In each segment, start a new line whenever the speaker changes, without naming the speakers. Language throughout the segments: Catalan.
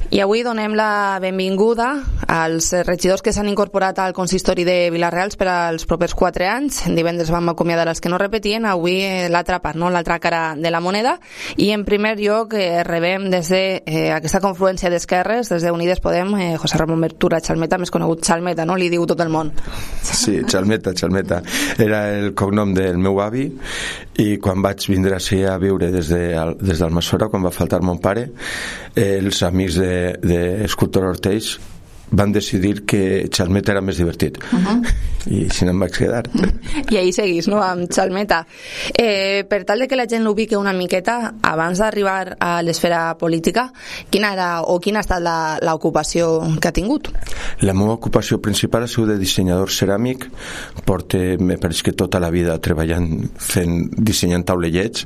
I avui donem la benvinguda als regidors que s'han incorporat al consistori de Vila-real per als propers 4 anys. Divendres vam acomiadar els que no repetien, avui l'altra part, no? L'altra cara de la moneda. I en primer lloc rebem des d'aquesta confluència d'esquerres, des d'Unides Podem, José Ramon Ventura Chalmeta, més conegut Chalmeta, no? Li diu tot el món.
Sí, Chalmeta. Era el cognom del meu avi, i quan vaig vindre a viure des d'Almassora, quan va faltar mon pare, els amics d'Escultor Ortells van decidir que Chalmeta era més divertit. I així em vaig quedar.
I ahí seguís, no?, amb Chalmeta. Per tal de que la gent l'ubique una miqueta, abans d'arribar a l'esfera política, quina ha estat l'ocupació que ha tingut?
La meva ocupació principal ha sigut de dissenyador ceràmic. Me pareix que tota la vida treballant, dissenyant taulellets,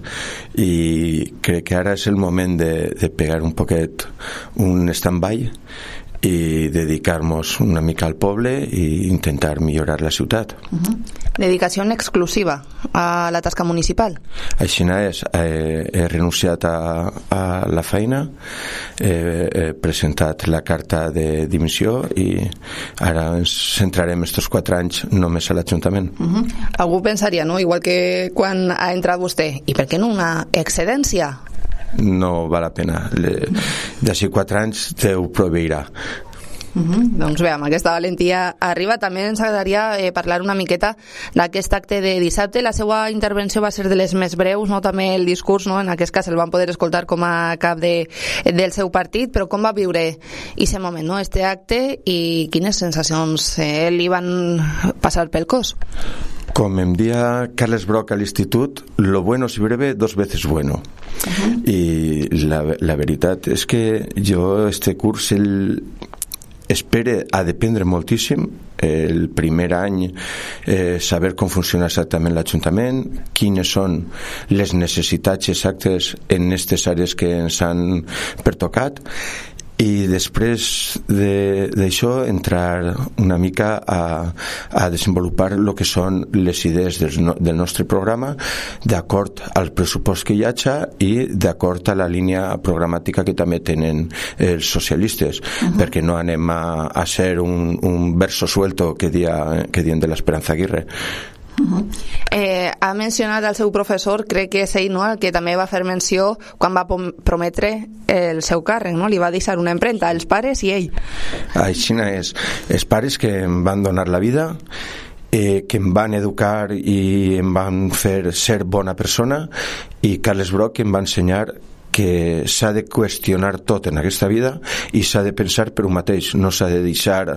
i crec que ara és el moment de pegar un poquet un stand-by i dedicar-nos una mica al poble i intentar millorar la ciutat.
Dedicació exclusiva a la tasca municipal?
Així és, he renunciat a la feina, he presentat la carta de dimissió i ara ens centrarem estos 4 anys només a l'Ajuntament.
Algú pensaria, no?, igual que quan ha entrat vostè, i per què no una excedència?
No val la pena. D'ací 4 anys Déu proveirà.
Doncs bé, amb aquesta valentia arriba. També ens agradaria parlar una miqueta d'aquest acte de dissabte. La seva intervenció va ser de les més breus, no? També el discurs, no?, en aquest cas el van poder escoltar com a cap del seu partit, però com va viure aquest moment, no?, este acte, i quines sensacions li van passar pel cos?
Com em dia Carles Broc a l'institut, lo bueno si breve, 2 veces bueno. I la veritat és que jo este curs espere a dependre moltíssim. El primer any saber com funciona exactament l'Ajuntament, quines són les necessitats exactes en aquestes àrees que ens han pertocat, i després d'això entrar una mica a desenvolupar el que són les idees del nostre programa d'acord al pressupost que hi hagi i d'acord a la línia programàtica que també tenen els socialistes, perquè no anem a ser un verso suelto que dien de l'Esperanza Aguirre.
Ha mencionat el seu professor, crec que és ell, no?, el que també va fer menció quan va prometre el seu càrrec, no?, li va deixar una empremta, els pares i ell.
Així és, els pares que em van donar la vida, que em van educar i em van fer ser bona persona, i Carles Broc que em va ensenyar que s'ha de qüestionar tot en aquesta vida i s'ha de pensar per un mateix, no s'ha de deixar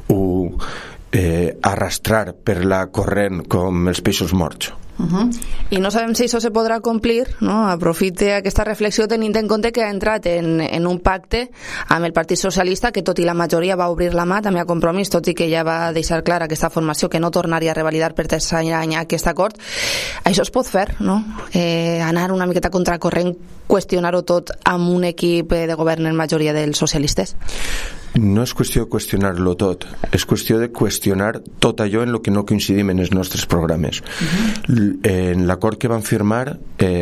arrastrar per la corrent com els peixos morts.
I no sabem si això se podrà complir, no? Aprofite aquesta reflexió tenint en compte que ha entrat en un pacte amb el Partit Socialista, que tot i la majoria va obrir la mà també a Compromís, tot i que ja va deixar clara aquesta formació que no tornaria a revalidar per 3 anys aquest acord. Això es pot fer, no? Anar una miqueta contracorrent, qüestionar-ho tot amb un equip de govern en majoria dels socialistes?
No és qüestió de qüestionar-lo tot, és qüestió de qüestionar tot allò en el que no coincidim en els nostres programes. En l'acord que vam firmar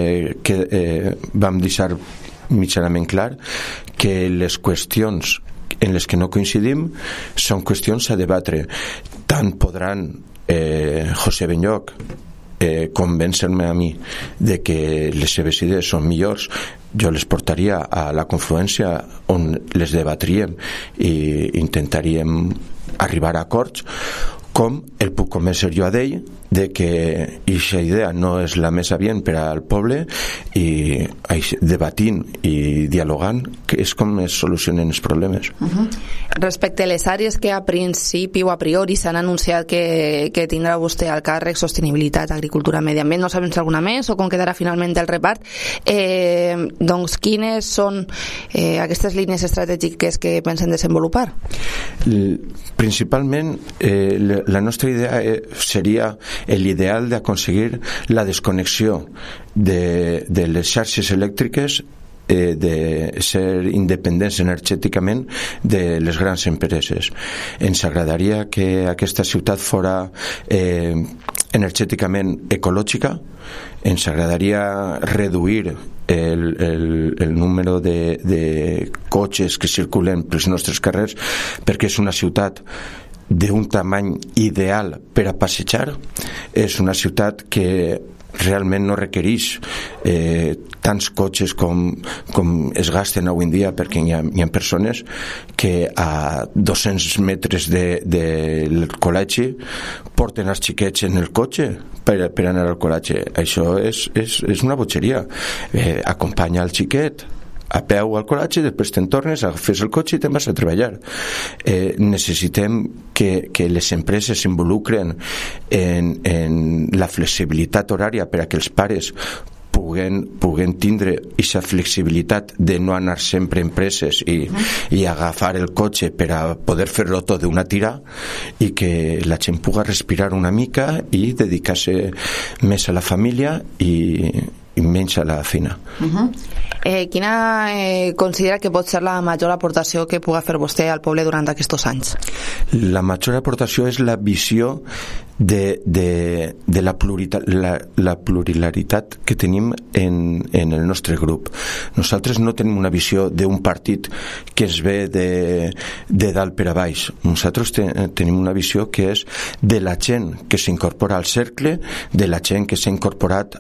vam deixar mitjanament clar que les qüestions en les que no coincidim són qüestions a debatre. Tant podran José Benlloch convèncer-me a mi de que les seves idees són millors, jo les portaria a la confluència on les debatríem i intentaríem arribar a acords, com el puc convèncer jo a ell de que aquesta idea no és la més adient per al poble, i debatint i dialogant que és com es solucionen els problemes.
Respecte a les àrees que a principi o a priori s'han anunciat que tindrà vostè al càrrec, sostenibilitat, agricultura, medi ambient, no sabem si alguna més o com quedarà finalment el repart, doncs quines són aquestes línies estratègiques que pensen desenvolupar?
Principalment la nostra idea seria l'ideal d'aconseguir la desconnexió de les xarxes elèctriques, de ser independents energèticament de les grans empreses. Ens agradaria que aquesta ciutat fora energèticament ecològica. Ens agradaria reduir el número de cotxes que circulen pels nostres carrers, perquè és una ciutat d'un tamany ideal per a passejar. És una ciutat que realment no requereix tants cotxes com es gasten avui en dia, perquè hi ha persones que a 200 metres del col·legi porten els xiquets en el cotxe per anar al col·legi. Això és una botxeria. Acompanya el xiquet a peu al col·legi, després te'n tornes, agafes el cotxe i te'n vas a treballar. Necessitem que les empreses s'involucren en la flexibilitat horària per a que els pares puguen tindre aquesta flexibilitat de no anar sempre a empreses i agafar el cotxe per a poder fer-lo tot d'una tira, i que la gent pugui respirar una mica i dedicar-se més a la família i menys a la feina.
Quina considera que pot ser la major aportació que pugui fer vostè al poble durant aquests anys?
La major aportació és la visió de la pluralitat que tenim en el nostre grup. Nosaltres no tenim una visió d'un partit que es ve de dalt per a baix. Nosaltres tenim una visió que és de la gent que s'incorpora al cercle, de la gent que s'ha incorporat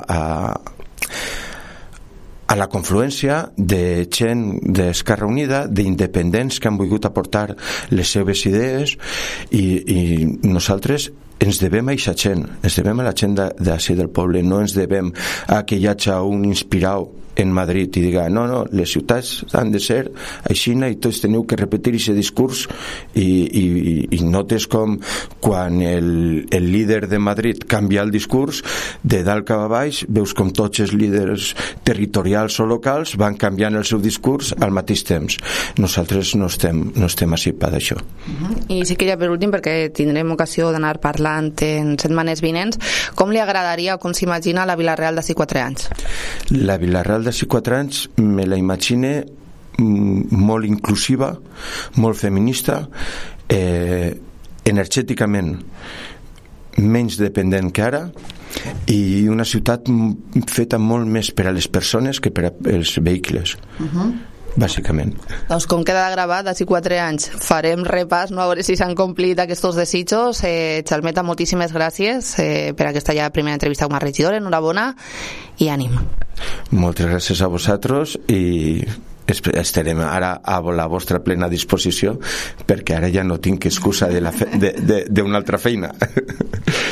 a la confluència de gent d'Esquerra Unida, d'independents que han volgut aportar les seves idees, i nosaltres ens devem a aquesta gent, ens devem a la gent d'ací del poble, no ens devem a que hi hagi un inspirat en Madrid i diga no, les ciutats han de ser així i tots teniu que repetir aquest discurs, i notes com quan el líder de Madrid canvia el discurs, de dalt cap a baix veus com tots els líders territorials o locals van canviant el seu discurs al mateix temps. Nosaltres no estem així per això.
I sí que ja per últim, perquè tindrem ocasió d'anar parlant en setmanes vinents, com li agradaria o com s'imagina la Vila-real d'ací 4 anys?
La Vila-real d'ací 4 anys me la imagine molt inclusiva, molt feminista, energèticament menys dependent que ara, i una ciutat feta molt més per a les persones que per als vehicles. Bàsicament.
Doncs com queda gravat, d'ací 4 anys farem repàs, no, a veure si s'han complit aquests desitjos. Xalmeta, moltíssimes gràcies per aquesta ja primera entrevista com a regidor. Enhorabona i ànim.
Moltes gràcies a vosaltres, i estarem ara a la vostra plena disposició, perquè ara ja no tinc excusa d'una altra feina.